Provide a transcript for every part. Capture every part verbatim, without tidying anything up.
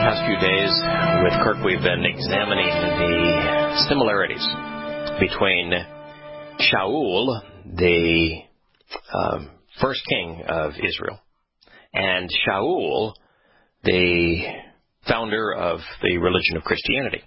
past few days with Kirk, we've been examining the similarities between Shaul, the um, first king of Israel, and Shaul, the founder of the religion of Christianity.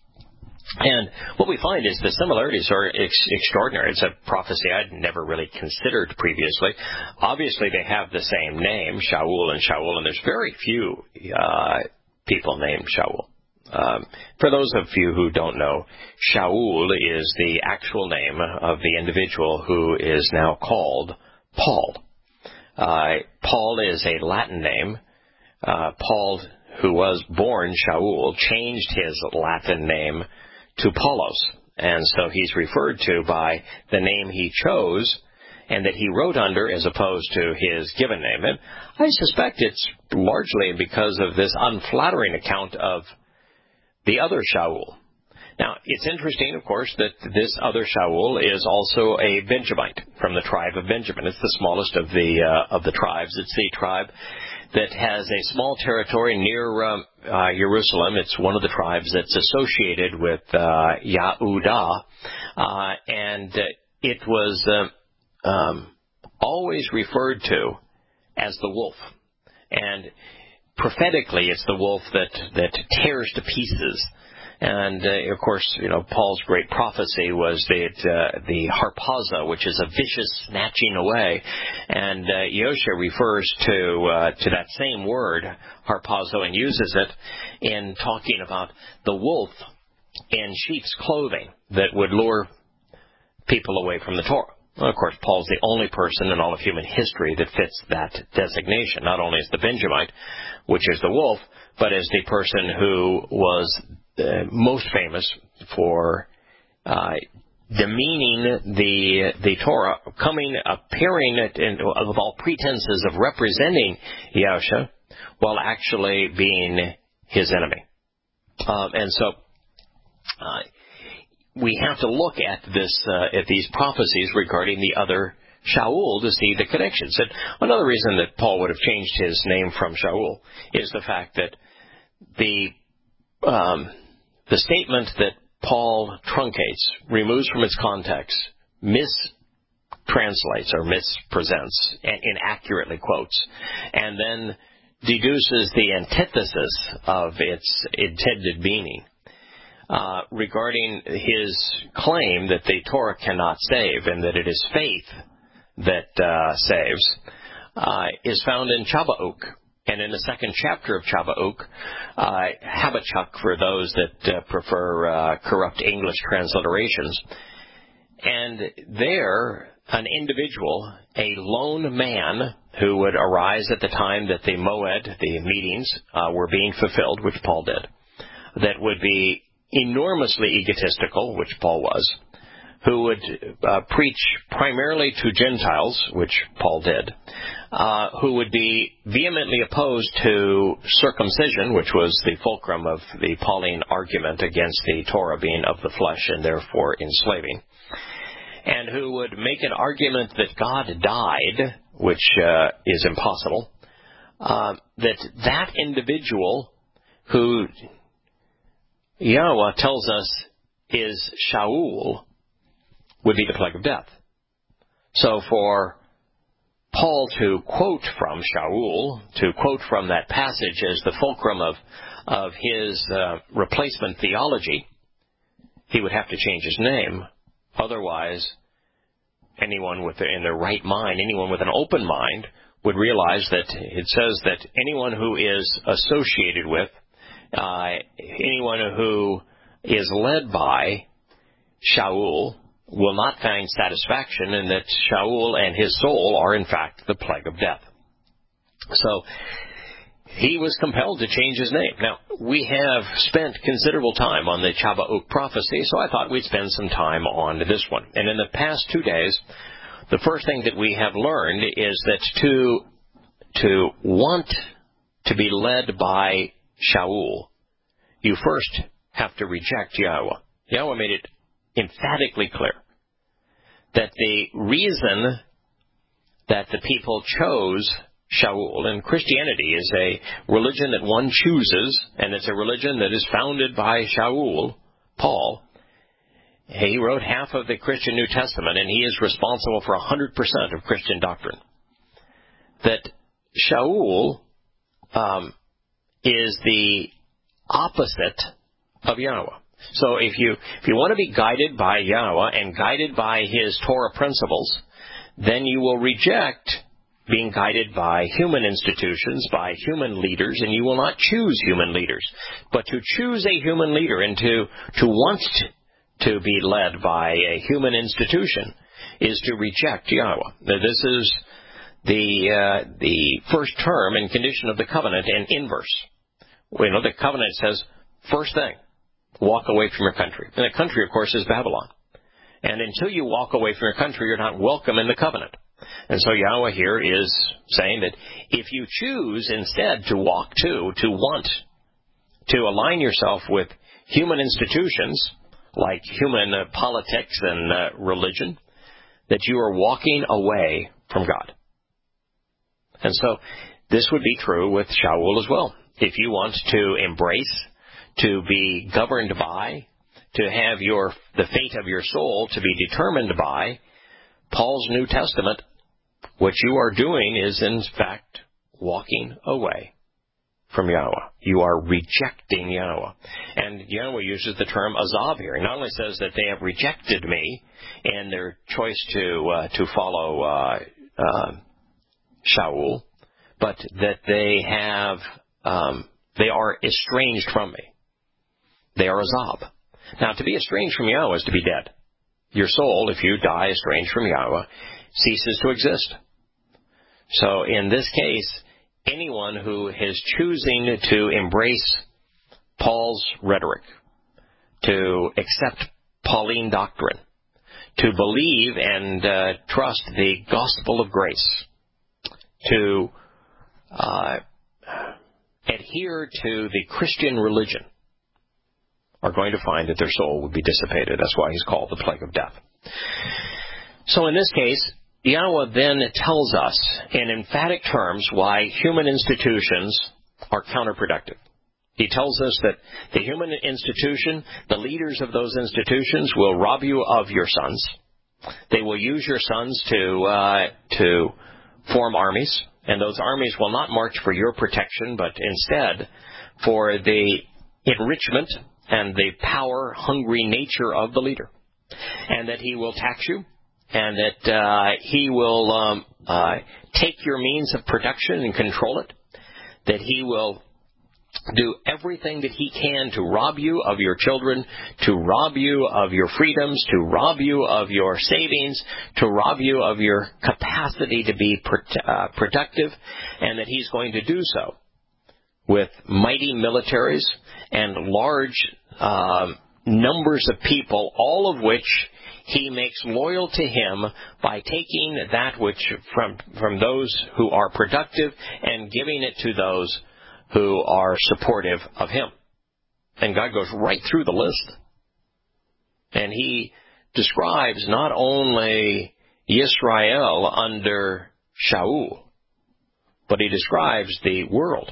And what we find is the similarities are ex- extraordinary. It's a prophecy I'd never really considered previously. Obviously, they have the same name, Shaul and Shaul, and there's very few uh, people named Shaul. Um, for those of you who don't know, Shaul is the actual name of the individual who is now called Paul. Uh, Paul is a Latin name. Uh, Paul, who was born Shaul, changed his Latin name to Paulos, and so he's referred to by the name he chose and that he wrote under as opposed to his given name. And I suspect it's largely because of this unflattering account of the other Shaul. Now, it's interesting, of course, that this other Shaul is also a Benjamite from the tribe of Benjamin. It's the smallest of the uh, of the tribes. It's the tribe that has a small territory near um, uh, Jerusalem. It's one of the tribes that's associated with uh, Yahudah, uh, and uh, it was uh, um, always referred to as the wolf. And prophetically, it's the wolf that, that tears to pieces. And, uh, of course, you know, Paul's great prophecy was that uh, the harpazo, which is a vicious snatching away. And uh, Yosha refers to uh, to that same word, harpazo, and uses it in talking about the wolf in sheep's clothing that would lure people away from the Torah. Well, of course, Paul's the only person in all of human history that fits that designation, not only as the Benjamite, which is the wolf, but as the person who was Uh, most famous for uh, demeaning the the Torah, coming, appearing in, with all pretenses of representing Yahusha, while actually being his enemy. Um, and so uh, we have to look at this uh, at these prophecies regarding the other Shaul to see the connections. And another reason that Paul would have changed his name from Shaul is the fact that the um, The statement that Paul truncates, removes from its context, mistranslates or mispresents, and inaccurately quotes, and then deduces the antithesis of its intended meaning uh, regarding his claim that the Torah cannot save and that it is faith that uh, saves, uh, is found in Chabauk. And in the second chapter of Chabauk, uh, Habakkuk, for those that uh, prefer uh, corrupt English transliterations, and there, an individual, a lone man who would arise at the time that the Moed, the meetings, uh, were being fulfilled, which Paul did, that would be enormously egotistical, which Paul was, who would uh, preach primarily to Gentiles, which Paul did, uh, who would be vehemently opposed to circumcision, which was the fulcrum of the Pauline argument against the Torah being of the flesh and therefore enslaving, and who would make an argument that God died, which uh, is impossible, uh, that that individual who Yahweh tells us is Shaul would be the plague of death. So for Paul to quote from Shaul, to quote from that passage as the fulcrum of, of his uh, replacement theology, he would have to change his name. Otherwise, anyone with in their right mind, anyone with an open mind, would realize that it says that anyone who is associated with, uh, anyone who is led by Shaul, will not find satisfaction, and that Shaul and his soul are, in fact, the plague of death. So he was compelled to change his name. Now, we have spent considerable time on the Chabauk prophecy, so I thought we'd spend some time on this one. And in the past two days, the first thing that we have learned is that to, to want to be led by Shaul, you first have to reject Yahweh. Yahweh made it emphatically clear that the reason that the people chose Shaul. And Christianity is a religion that one chooses, and it's a religion that is founded by Shaul, Paul. He wrote half of the Christian New Testament, and he is responsible for one hundred percent of Christian doctrine. That Shaul um, is the opposite of Yahweh. So if you if you want to be guided by Yahweh and guided by His Torah principles, then you will reject being guided by human institutions, by human leaders, and you will not choose human leaders. But to choose a human leader and to, to want to be led by a human institution is to reject Yahweh. Now, this is the uh, the first term and condition of the covenant and inverse. We know the covenant says, first thing, walk away from your country. And the country, of course, is Babylon. And until you walk away from your country, you're not welcome in the covenant. And so Yahweh here is saying that if you choose instead to walk to, to want to align yourself with human institutions, like human uh, politics and uh, religion, that you are walking away from God. And so this would be true with Shaul as well. If you want to embrace, to be governed by, to have your the fate of your soul to be determined by Paul's New Testament, what you are doing is, in fact, walking away from Yahweh. You are rejecting Yahweh. And Yahweh uses the term azav here. He not only says that they have rejected me in their choice to uh, to follow uh, uh, Shaul, but that they have um, they are estranged from me. They are azav. Now, to be estranged from Yahweh is to be dead. Your soul, if you die estranged from Yahweh, ceases to exist. So in this case, anyone who is choosing to embrace Paul's rhetoric, to accept Pauline doctrine, to believe and uh, trust the gospel of grace, to uh, adhere to the Christian religion, are going to find that their soul would be dissipated. That's why he's called the plague of death. So in this case, Yahweh then tells us in emphatic terms why human institutions are counterproductive. He tells us that the human institution, the leaders of those institutions, will rob you of your sons. They will use your sons to uh, to form armies, and those armies will not march for your protection, but instead for the enrichment and the power-hungry nature of the leader, and that he will tax you, and that uh, he will um, uh, take your means of production and control it, that he will do everything that he can to rob you of your children, to rob you of your freedoms, to rob you of your savings, to rob you of your capacity to be pro- uh, productive, and that he's going to do so with mighty militaries and large um, numbers of people, all of which he makes loyal to him by taking that which from from those who are productive and giving it to those who are supportive of him. And God goes right through the list. And he describes not only Israel under Shaul, but he describes the world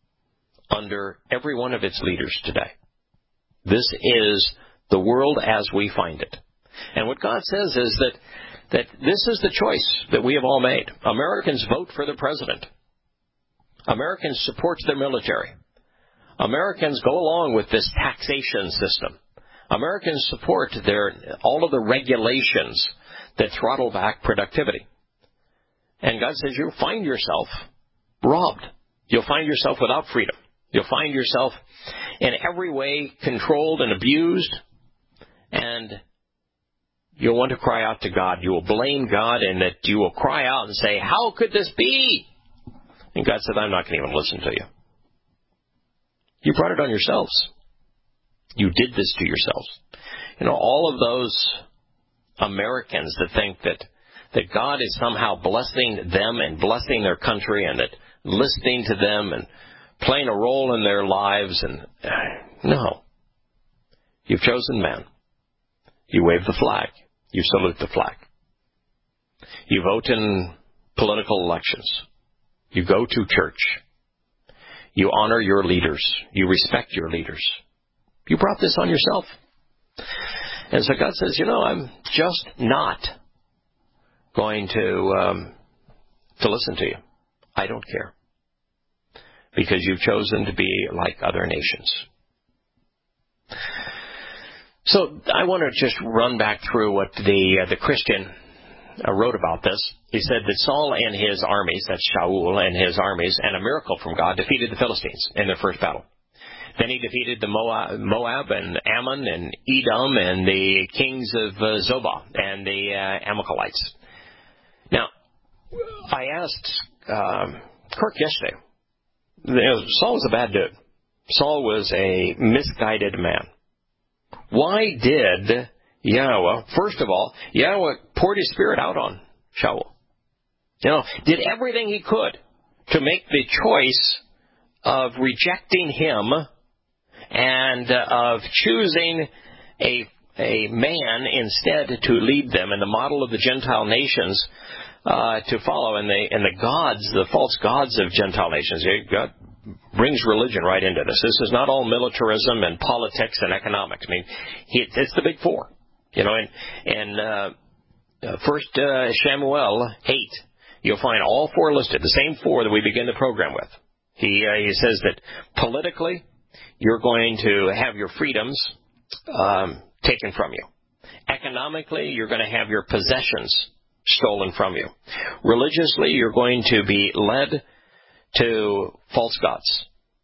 under every one of its leaders today. This is the world as we find it. And what God says is that, that this is the choice that we have all made. Americans vote for their president. Americans support their military. Americans go along with this taxation system. Americans support their all of the regulations that throttle back productivity. And God says you'll find yourself robbed. You'll find yourself without freedom. You'll find yourself in every way controlled and abused, and you'll want to cry out to God. You will blame God, and that you will cry out and say, how could this be? And God said, I'm not going to even listen to you. You brought it on yourselves. You did this to yourselves. You know, all of those Americans that think that, that God is somehow blessing them and blessing their country and that listening to them and playing a role in their lives, and no. You've chosen man. You wave the flag. You salute the flag. You vote in political elections. You go to church. You honor your leaders. You respect your leaders. You brought this on yourself. And so God says, you know, I'm just not going to um, to listen to you. I don't care. Because you've chosen to be like other nations. So I want to just run back through what the uh, the Christian uh, wrote about this. He said that Saul and his armies, that's Shaul and his armies, and a miracle from God, defeated the Philistines in their first battle. Then he defeated the Moab, Moab and Ammon and Edom and the kings of uh, Zobah and the uh, Amalekites. Now, I asked um, Kirk yesterday, you know, Saul was a bad dude. Saul was a misguided man. Why did Yahweh, first of all, Yahweh poured his spirit out on Shaul. You know, did everything he could to make the choice of rejecting him and uh, of choosing a a man instead to lead them in the model of the Gentile nations uh, to follow, and the and the gods, the false gods of Gentile nations. God brings religion right into this. This is not all militarism and politics and economics. I mean, he, it's the big four, you know. And and uh, uh, First uh, Samuel eight, you'll find all four listed, the same four that we begin the program with. He uh, he says that politically, you're going to have your freedoms um, taken from you. Economically, you're going to have your possessions stolen from you. Religiously, you're going to be led to false gods,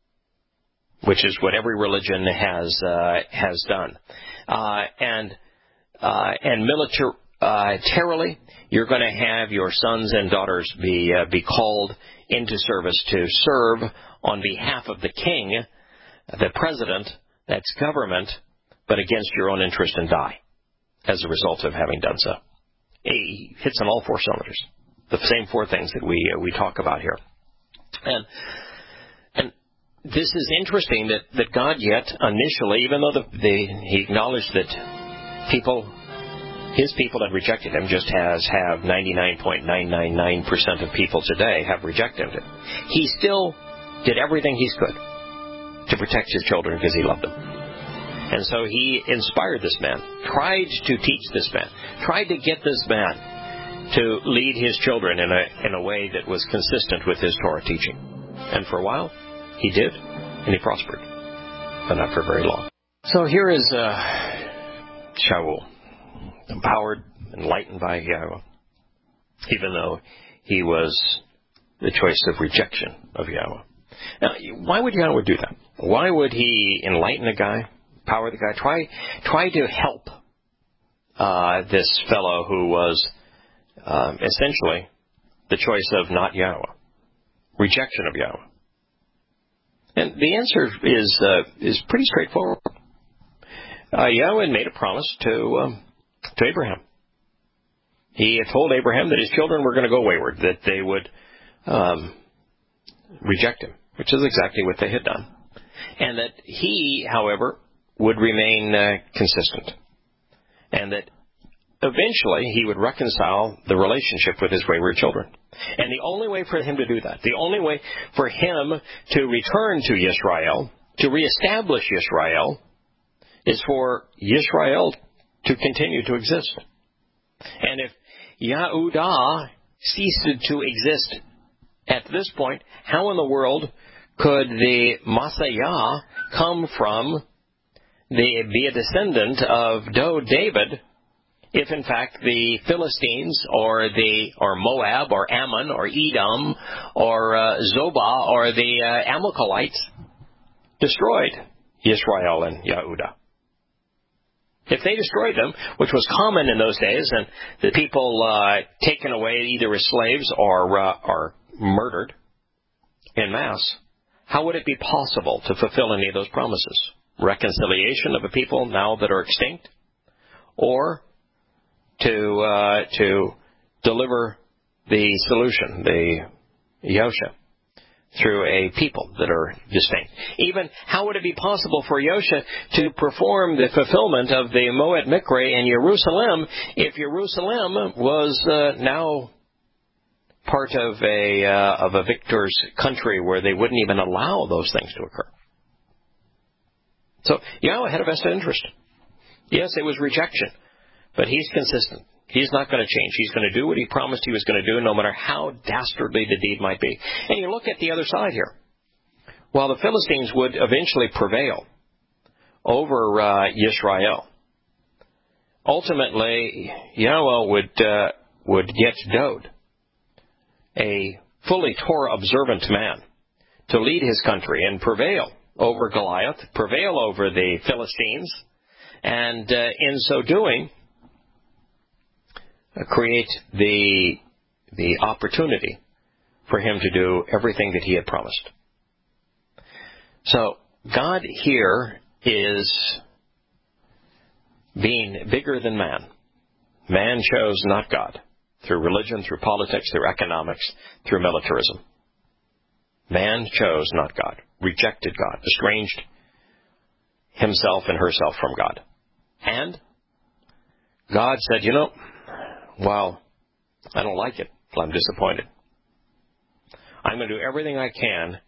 which is what every religion has uh, has done. Uh, and uh, and militarily, you're going to have your sons and daughters be uh, be called into service to serve on behalf of the king, the president, that's government, but against your own interest and die as a result of having done so. He hits on all four cylinders, the same four things that we uh, we talk about here. And and this is interesting that, that God yet initially, even though the, the, he acknowledged that people, his people had rejected him, just as have ninety-nine point nine nine nine percent of people today have rejected him, he still did everything he could to protect his children because he loved them. And so he inspired this man, tried to teach this man, tried to get this man to lead his children in a in a way that was consistent with his Torah teaching. And for a while, he did, and he prospered, but not for very long. So here is uh, Shaul, empowered, enlightened by Yahweh, even though he was the choice of rejection of Yahweh. Now, why would Yahweh do that? Why would he enlighten a guy, empower the guy, try try to help uh, this fellow who was Um, essentially, the choice of not Yahweh, rejection of Yahweh? And the answer is uh, is pretty straightforward. Uh, Yahweh made a promise to um, to Abraham. He had told Abraham that his children were going to go wayward, that they would um, reject him, which is exactly what they had done, and that he, however, would remain uh, consistent, and that eventually, he would reconcile the relationship with his wayward children. And the only way for him to do that, the only way for him to return to Yisrael, to reestablish Yisrael, is for Yisrael to continue to exist. And if Yahudah ceased to exist at this point, how in the world could the Messiah come from, the, be a descendant of Do David, if in fact the Philistines or the or Moab or Ammon or Edom or uh, Zobah or the uh, Amalekites destroyed Israel and Yehudah? If they destroyed them, which was common in those days, and the people uh, taken away either as slaves or uh, or murdered en masse, how would it be possible to fulfill any of those promises? Reconciliation of a people now that are extinct, or to uh, to deliver the solution, the Yosha, through a people that are distinct. Even how would it be possible for Yosha to perform the fulfillment of the Moed Mikre in Jerusalem if Jerusalem was uh, now part of a uh, of a victor's country where they wouldn't even allow those things to occur. So Yahweh had a vested interest. Yes, it was rejection, but he's consistent. He's not going to change. He's going to do what he promised he was going to do, no matter how dastardly the deed might be. And you look at the other side here. While the Philistines would eventually prevail over uh, Yisrael, ultimately Yahweh would uh, would get Dod, a fully Torah-observant man, to lead his country and prevail over Goliath, prevail over the Philistines, and uh, in so doing, uh, create the the opportunity for him to do everything that he had promised. So God here is being bigger than man. Man chose not God through religion, through politics, through economics, through militarism. Man chose not God, rejected God, estranged himself and herself from God. And God said, you know, well, I don't like it. I'm disappointed. I'm going to do everything I can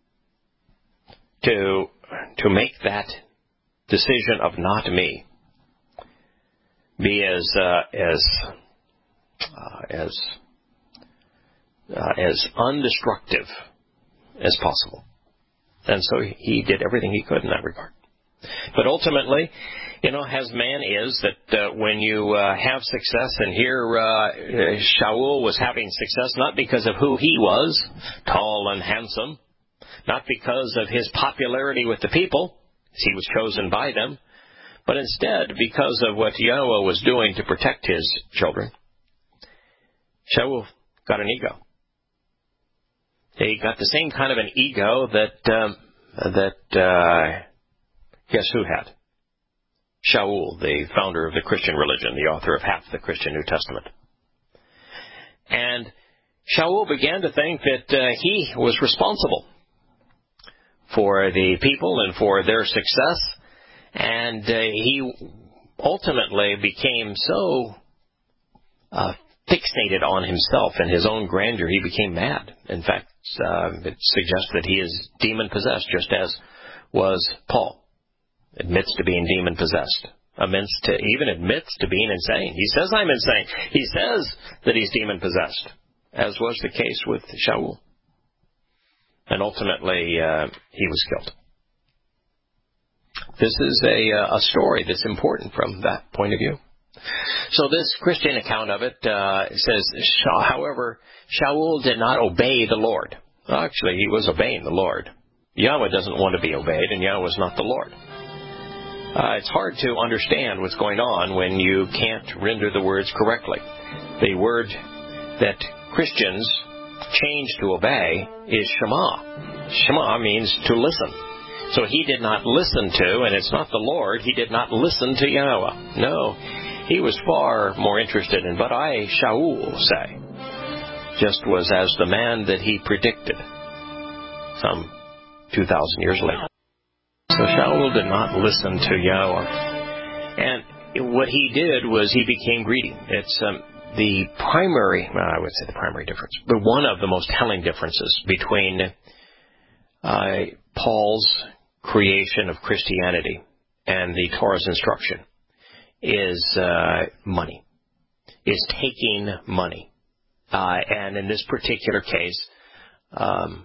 to to make that decision of not me be as uh, as uh, as uh, as undestructive as possible. And so he did everything he could in that regard. But ultimately, you know, as man is, that uh, when you uh, have success, and here uh, Shaul was having success not because of who he was, tall and handsome, not because of his popularity with the people, as he was chosen by them, but instead because of what Yahweh was doing to protect his children. Shaul got an ego. He got the same kind of an ego that um, that uh, guess who had? Shaul, the founder of the Christian religion, the author of half the Christian New Testament. And Shaul began to think that uh, he was responsible for the people and for their success, and uh, he ultimately became so uh, fixated on himself and his own grandeur, he became mad. In fact, uh, it suggests that he is demon-possessed, just as was Paul. Admits to being demon-possessed. Admits to, even admits to being insane. He says, I'm insane. He says that he's demon-possessed, as was the case with Shaul. And ultimately, uh, he was killed. This is a, uh, a story that's important from that point of view. So this Christian account of it uh, says, however, Shaul did not obey the Lord. Well, actually, he was obeying the Lord. Yahweh doesn't want to be obeyed, and Yahweh is not the Lord. Uh, it's hard to understand what's going on when you can't render the words correctly. The word that Christians change to obey is Shema. Shema means to listen. So he did not listen to, and it's not the Lord, he did not listen to Yahweh. No, he was far more interested in, but I, Shaul, say, just was as the man that he predicted some two thousand years later. So Shaul did not listen to Yahweh. And what he did was he became greedy. It's um, the primary, well, I would say the primary difference, but one of the most telling differences between uh, Paul's creation of Christianity and the Torah's instruction is uh, money, is taking money. Uh, and in this particular case, um,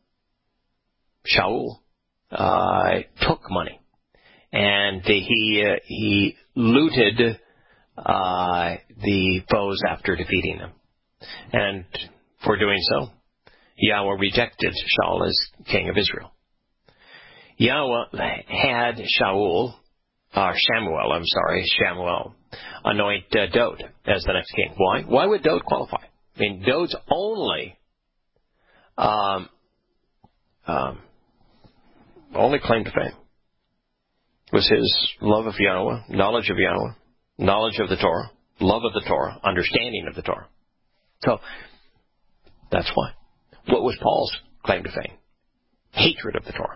Shaul Uh, took money, and he uh, he looted uh, the foes after defeating them, and for doing so, Yahweh rejected Shaul as king of Israel. Yahweh had Shaul, or Shamuel, I'm sorry, Shamuel, anoint uh, Dod as the next king. Why? Why would Dod qualify? I mean, Dod's only um, um, only claim to fame was his love of Yahweh, knowledge of Yahweh, knowledge of the Torah, love of the Torah, understanding of the Torah. So, that's why. What was Paul's claim to fame? Hatred of the Torah.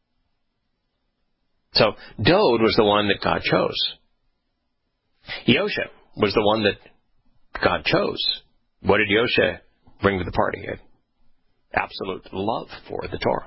So, Dod was the one that God chose. Yosha was the one that God chose. What did Yosha bring to the party. Absolute love for the Torah.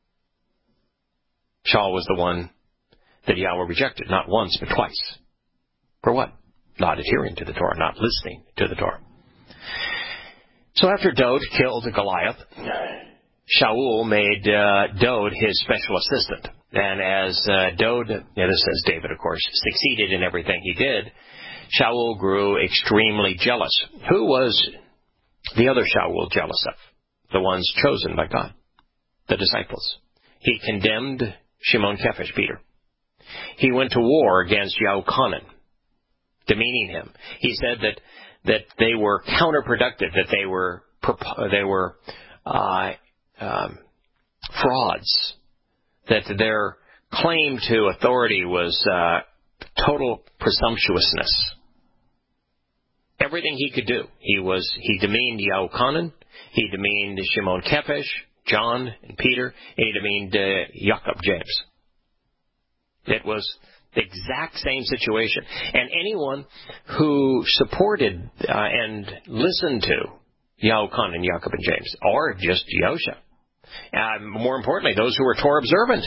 Shaul was the one that Yahweh rejected, not once, but twice. For what? Not adhering to the Torah, not listening to the Torah. So after Dod killed Goliath, Shaul made uh, Dod his special assistant. And as uh, Dod, yeah, this says David, of course, succeeded in everything he did, Shaul grew extremely jealous. Who was the other Shaul jealous of? The ones chosen by God, the disciples. He condemned Shimon Kefish, Peter. He went to war against Yahuchanan, demeaning him. He said that that they were counterproductive, that they were they were uh, um, frauds, that their claim to authority was uh, total presumptuousness. Everything he could do, he was he demeaned Yahuchanan, he demeaned Shimon Kefish, John and Peter, and he demeaned uh, Jacob, James. It was the exact same situation. And anyone who supported uh, and listened to Yahuchanan, Jacob, and James, or just Yosha, uh, more importantly, those who were Torah observant.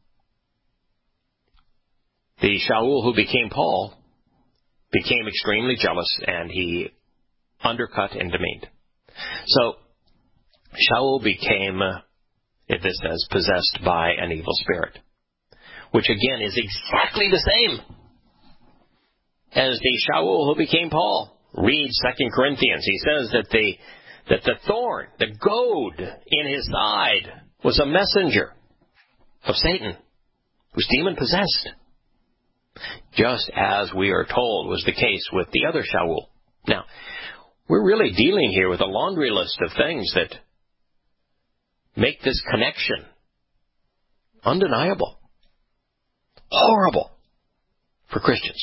The Shaul who became Paul became extremely jealous, and he undercut and demeaned. So Shaul became, uh, it this says, possessed by an evil spirit, which again is exactly the same as the Shaul who became Paul. Read Second Corinthians. He says that the that the thorn, the goad in his side, was a messenger of Satan, who's demon-possessed, just as we are told was the case with the other Shaul. Now, we're really dealing here with a laundry list of things that make this connection undeniable. Horrible for Christians.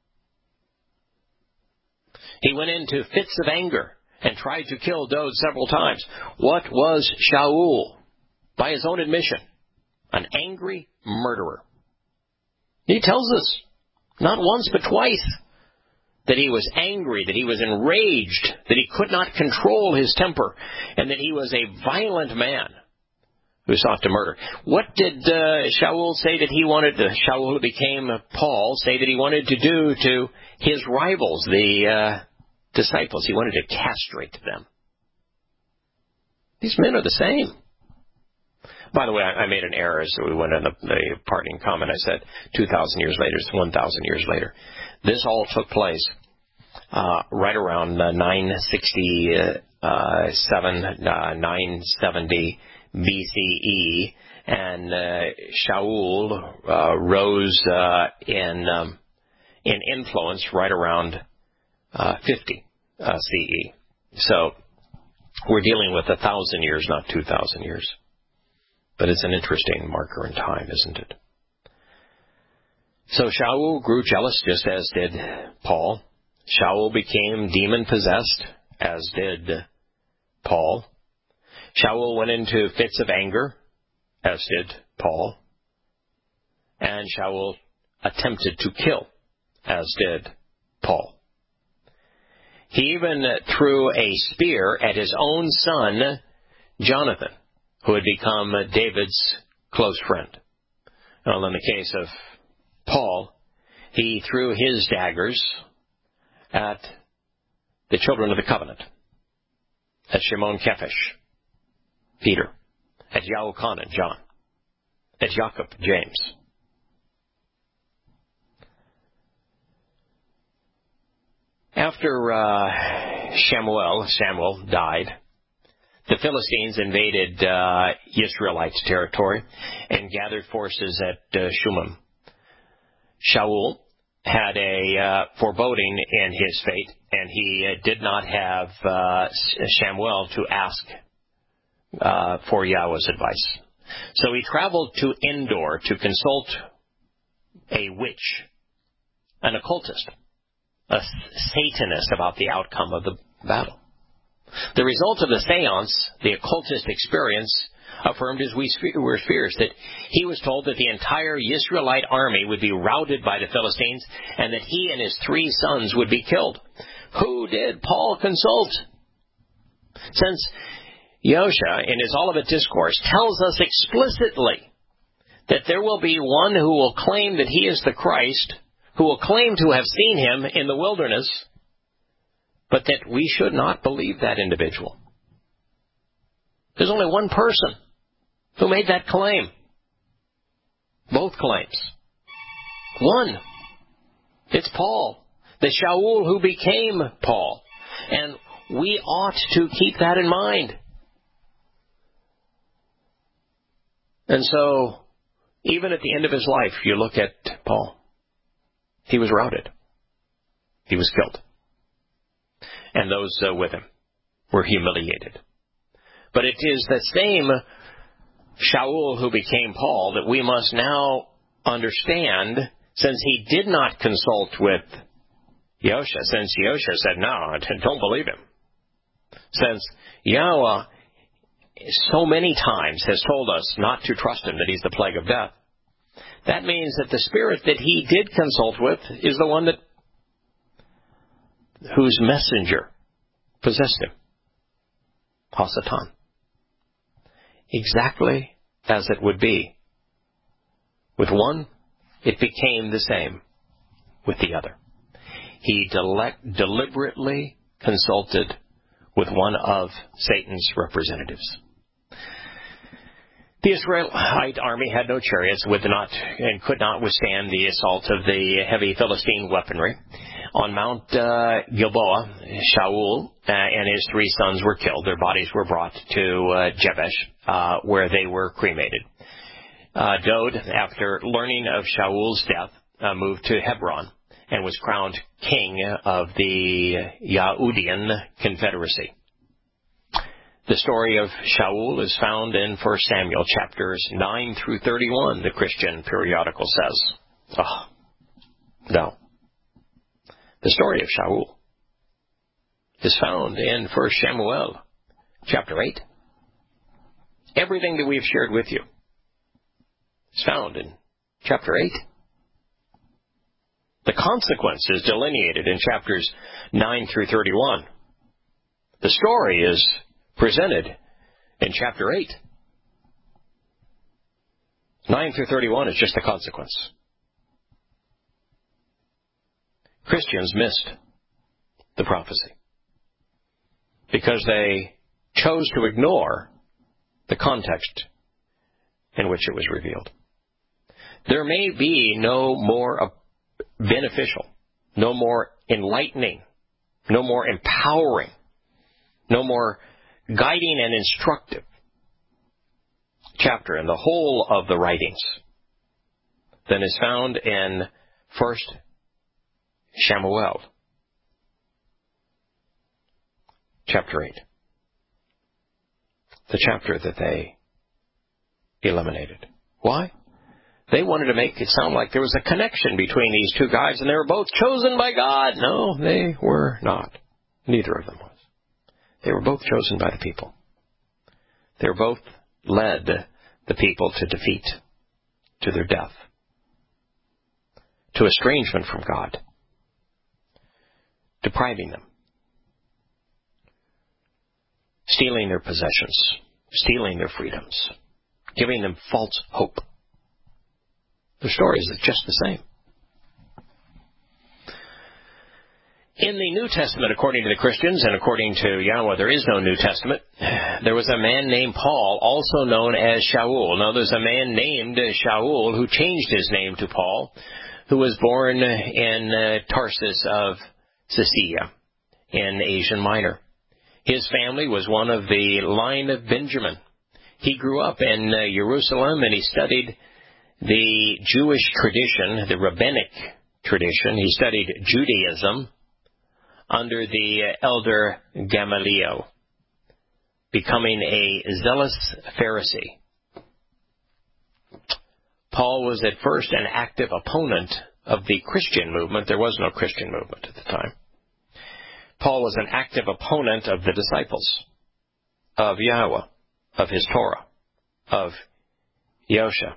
He went into fits of anger and tried to kill Dod several times. What was Shaul? By his own admission, an angry murderer. He tells us, not once but twice, that he was angry, that he was enraged, that he could not control his temper, and that he was a violent man who sought to murder. What did uh, Shaul say that he wanted, uh, Shaul who became Paul, say that he wanted to do to his rivals, the uh, disciples? He wanted to castrate them. These men are the same. By the way, I, I made an error as we went in the, the parting comment. I said two thousand years later, it's one thousand years later. This all took place uh, right around uh, nine sixty-seven, uh, nine seventy B C E, and uh, Shaul uh, rose uh, in um, in influence right around uh, fifty uh, C E. So we're dealing with a thousand years, not two thousand years. But it's an interesting marker in time, isn't it? So Shaul grew jealous, just as did Paul. Shaul became demon-possessed, as did Paul. Shaul went into fits of anger, as did Paul. And Shaul attempted to kill, as did Paul. He even threw a spear at his own son, Jonathan, who had become David's close friend. Well, in the case of Paul, he threw his daggers at the children of the covenant, at Shimon Kefish, Peter, at Yahuchanan, John, at Jacob, James. After uh, Shamuel, Samuel died, the Philistines invaded uh, Israelite territory and gathered forces at uh, Shumam. Shaul had a uh, foreboding in his fate, and he uh, did not have uh, Shamuel to ask uh, for Yahweh's advice. So he traveled to Endor to consult a witch, an occultist, a Satanist about the outcome of the battle. The result of the seance, the occultist experience, affirmed his worst fears, that he was told that the entire Israelite army would be routed by the Philistines and that he and his three sons would be killed. Who did Paul consult? Since Yosha, in his Olivet Discourse, tells us explicitly that there will be one who will claim that he is the Christ, who will claim to have seen him in the wilderness, but that we should not believe that individual. There's only one person who made that claim. Both claims. One. It's Paul, the Shaul who became Paul. And we ought to keep that in mind. And so, even at the end of his life, you look at Paul. He was routed. He was killed. And those uh, with him were humiliated. But it is the same Shaul who became Paul that we must now understand, since he did not consult with Yosha, since Yosha said, no, don't believe him. Since Yahweh so many times has told us not to trust him, that he's the plague of death, that means that the spirit that he did consult with is the one that whose messenger possessed him. Hasatan. Exactly as it would be. With one, it became the same with the other. He dele- deliberately consulted with one of Satan's representatives. The Israelite army had no chariots, would not and could not withstand the assault of the heavy Philistine weaponry. On Mount uh, Gilboa, Shaul uh, and his three sons were killed. Their bodies were brought to uh, Jabesh, uh, where they were cremated. Uh, Dod, after learning of Shaul's death, uh, moved to Hebron and was crowned king of the Yahudian Confederacy. The story of Shaul is found in First Samuel chapters nine through thirty-one, the Christian periodical says. Oh, no. The story of Shaul is found in First Samuel chapter eight. Everything that we've shared with you is found in chapter eight. The consequence is delineated in chapters nine through thirty-one. The story is presented in chapter eight. nine through thirty-one is just the consequence. Christians missed the prophecy because they chose to ignore the context in which it was revealed. There may be no more beneficial, no more enlightening, no more empowering, no more guiding and instructive chapter in the whole of the writings than is found in First Samuel chapter eight. The chapter that they eliminated. Why? They wanted to make it sound like there was a connection between these two guys and they were both chosen by God. No, they were not. Neither of them was. They were both chosen by the people. They were both led the people to defeat, to their death, to estrangement from God, depriving them, stealing their possessions, stealing their freedoms, giving them false hope. The story is just the same. In the New Testament, according to the Christians and according to Yahweh, there is no New Testament. There was a man named Paul, also known as Shaul. Now, there's a man named Shaul who changed his name to Paul, who was born in uh, Tarsus of Cilicia in Asia Minor. His family was one of the line of Benjamin. He grew up in uh, Jerusalem and he studied the Jewish tradition, the rabbinic tradition. He studied Judaism under the elder Gamaliel, becoming a zealous Pharisee. Paul was at first an active opponent of the Christian movement. There was no Christian movement at the time. Paul was an active opponent of the disciples, of Yahweh, of his Torah, of Yosha.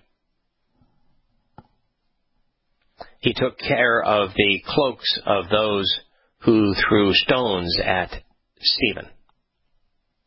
He took care of the cloaks of those who threw stones at Stephen.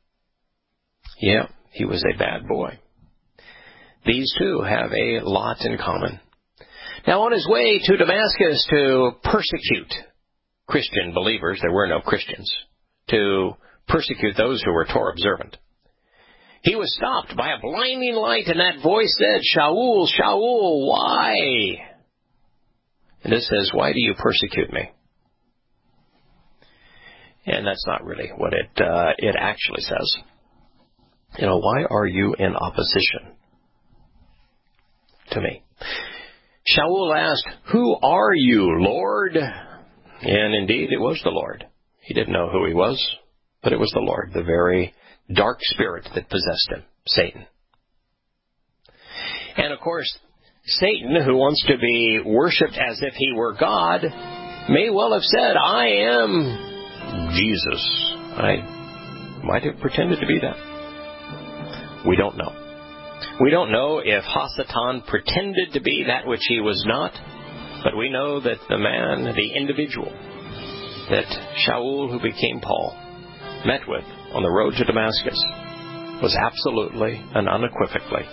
Yeah, he was a bad boy. These two have a lot in common. Now, on his way to Damascus to persecute Christian believers, there were no Christians, to persecute those who were Torah observant, he was stopped by a blinding light, and that voice said, "Shaul, Shaul, why?" And it says, "Why do you persecute me?" And that's not really what it uh, it actually says. You know, why are you in opposition to me? Shaul asked, "Who are you, Lord?" And indeed, it was the Lord. He didn't know who he was, but it was the Lord, the very dark spirit that possessed him, Satan. And of course, Satan, who wants to be worshipped as if he were God, may well have said, "I am Jesus." I might have pretended to be that. We don't know. We don't know if Hasatan pretended to be that which he was not, but we know that the man, the individual, that Shaul, who became Paul, met with on the road to Damascus, was absolutely and unequivocally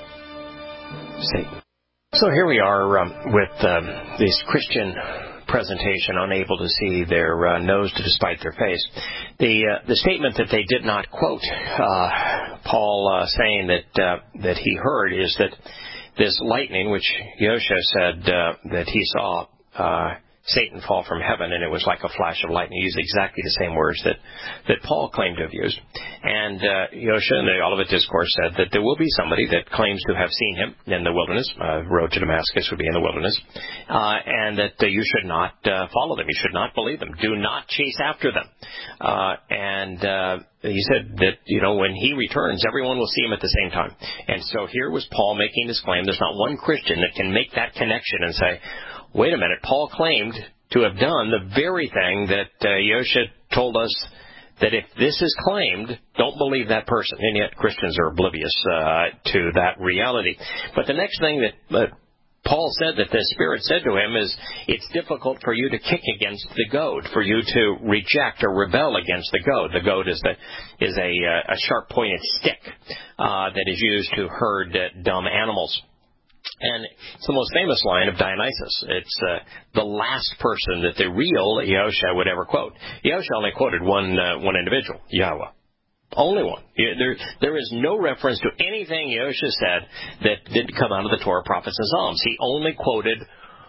Satan. So here we are um, with um, this Christian presentation, unable to see their uh, nose despite their face. The uh, the statement that they did not quote uh, Paul uh, saying that uh, that he heard is that this lightning, which Yosha said uh, that he saw uh, Satan fall from heaven, and it was like a flash of lightning. He used exactly the same words that, that Paul claimed to have used. And uh, Yosha in the Olivet Discourse said that there will be somebody that claims to have seen him in the wilderness. Uh, road to Damascus would be in the wilderness. Uh, and that uh, you should not uh, follow them. You should not believe them. Do not chase after them. Uh, and uh, he said that, you know, when he returns, everyone will see him at the same time. And so here was Paul making this claim. There's not one Christian that can make that connection and say, wait a minute, Paul claimed to have done the very thing that uh, Yosha told us that if this is claimed, don't believe that person. And yet Christians are oblivious uh, to that reality. But the next thing that uh, Paul said that the Spirit said to him is, it's difficult for you to kick against the goad, for you to reject or rebel against the goad. The goad is, the, is a, a sharp-pointed stick uh, that is used to herd uh, dumb animals. And it's the most famous line of Dionysus. It's uh, the last person that the real Yosha would ever quote. Yosha only quoted one uh, one individual, Yahweh. Only one. There, there is no reference to anything Yosha said that didn't come out of the Torah, prophets, and Psalms. He only quoted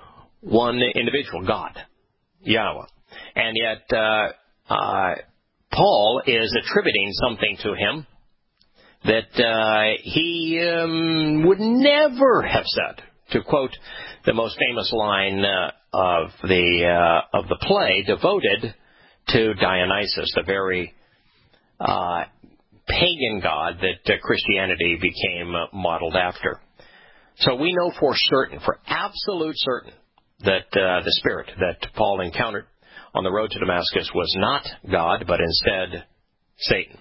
one individual, God, Yahweh. And yet uh, uh, Paul is attributing something to him that uh, he um, would never have said. To quote the most famous line uh, of the uh, of the play devoted to Dionysus, the very uh, pagan god that uh, Christianity became uh, modeled after. So we know for certain, for absolute certain, that uh, the spirit that Paul encountered on the road to Damascus was not God, but instead Satan.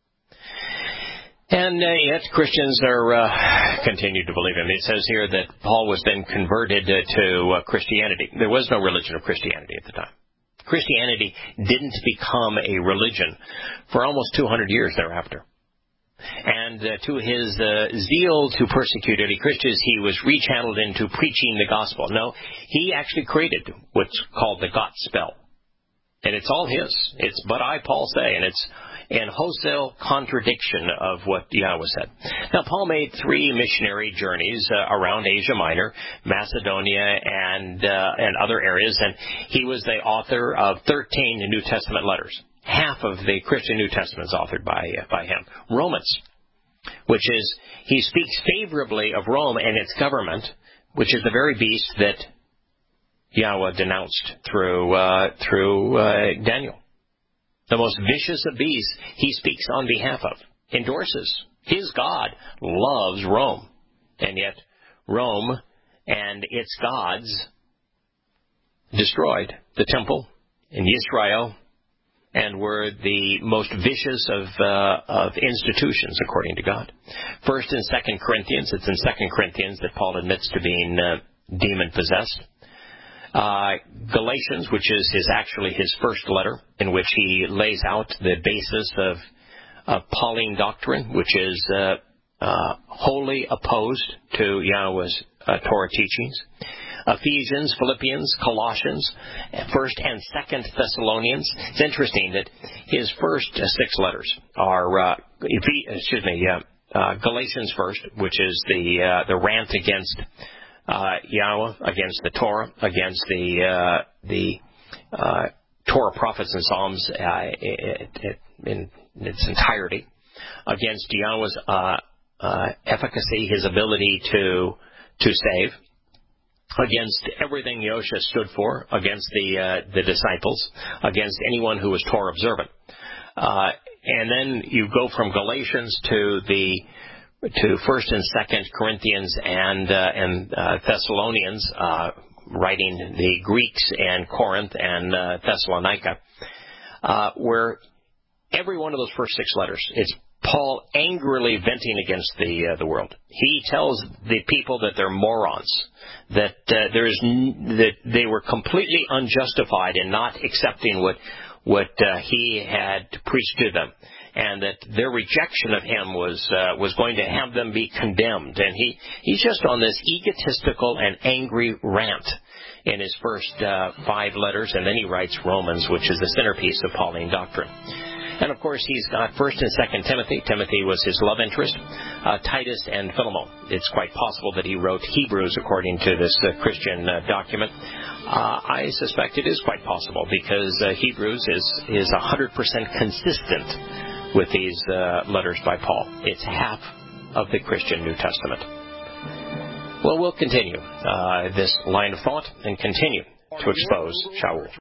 And uh, yet Christians are uh, continued to believe him. It says here that Paul was then converted uh, to uh, Christianity. There was no religion of Christianity at the time. Christianity didn't become a religion for almost two hundred years thereafter. And uh, to his uh, zeal to persecute any Christians, he was rechanneled into preaching the gospel. No, he actually created what's called the gospel. And it's all his. It's but I, Paul, say, and it's in wholesale contradiction of what Yahweh said. Now, Paul made three missionary journeys uh, around Asia Minor, Macedonia, and uh, and other areas, and he was the author of thirteen New Testament letters. Half of the Christian New Testament is authored by uh, by him. Romans, which is, he speaks favorably of Rome and its government, which is the very beast that Yahweh denounced through uh, through uh, Daniel. The most vicious of beasts he speaks on behalf of, endorses. His God loves Rome. And yet Rome and its gods destroyed the temple in Israel and were the most vicious of uh, of institutions, according to God. First and Second Corinthians, it's in Second Corinthians that Paul admits to being uh, demon-possessed. Uh, Galatians, which is his actually his first letter, in which he lays out the basis of of Pauline doctrine, which is uh, uh, wholly opposed to Yahweh's uh, Torah teachings. Ephesians, Philippians, Colossians, First and Second Thessalonians. It's interesting that his first uh, six letters are, uh, excuse me, uh, uh, Galatians first, which is the uh, the rant against uh, Yahweh, against the Torah, against the uh, the uh, Torah, prophets, and Psalms uh, it, it, in its entirety, against Yahweh's uh, uh, efficacy, his ability to to save, against everything Yosha stood for, against the uh, the disciples, against anyone who was Torah observant. Uh, and then you go from Galatians to the to First and Second Corinthians and uh, and uh, Thessalonians, uh, writing the Greeks and Corinth and uh, Thessalonica, uh, where every one of those first six letters, it's Paul angrily venting against the uh, the world. He tells the people that they're morons, that uh, there is n- that they were completely unjustified in not accepting what what uh, he had preached to them, and that their rejection of him was uh, was going to have them be condemned. And he he's just on this egotistical and angry rant in his first uh, five letters, and then he writes Romans, which is the centerpiece of Pauline doctrine. And, of course, he's got First and Second Timothy. Timothy was his love interest. Uh, Titus and Philemon. It's quite possible that he wrote Hebrews, according to this uh, Christian uh, document. Uh, I suspect it is quite possible, because uh, Hebrews is is one hundred percent consistent with these uh, letters by Paul. It's half of the Christian New Testament. Well, we'll continue uh, this line of thought and continue to expose Shaul.